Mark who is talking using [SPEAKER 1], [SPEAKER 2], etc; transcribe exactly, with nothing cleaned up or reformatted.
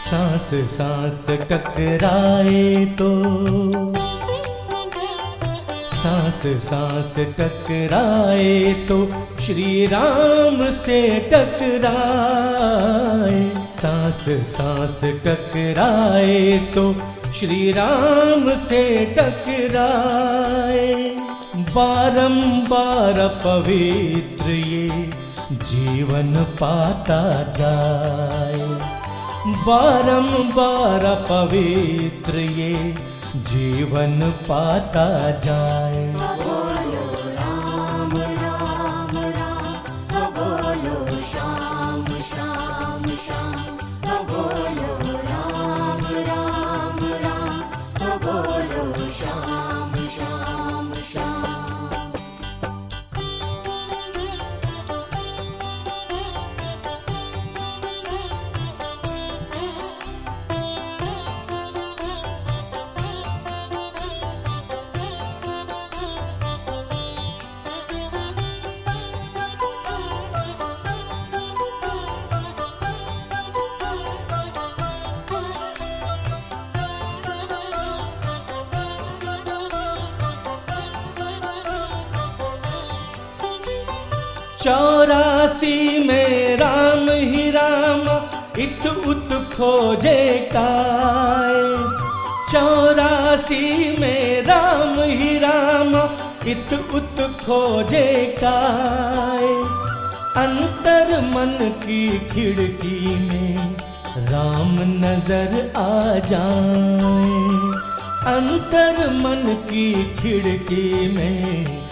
[SPEAKER 1] सांस सांस टकराए तो, सांस सांस टकराए तो श्री राम से टकराए। सांस सांस टकराए तो श्री राम से टकराए। बारंबार पवित्र ये जीवन पाता जाए, बारंबार पवित्र ये जीवन पाता जाए।
[SPEAKER 2] बोलो राम राम राम, बोलो श्याम श्याम श्याम, बोलो राम राम राम, बोलो श्याम श्याम श्याम।
[SPEAKER 1] चौरासी में राम ही राम इत उत खोजे काय। चौरासी में राम ही राम इत उत खोजे काय। अंतर मन की खिड़की में राम नजर आ जाए। अंतर मन की खिड़की में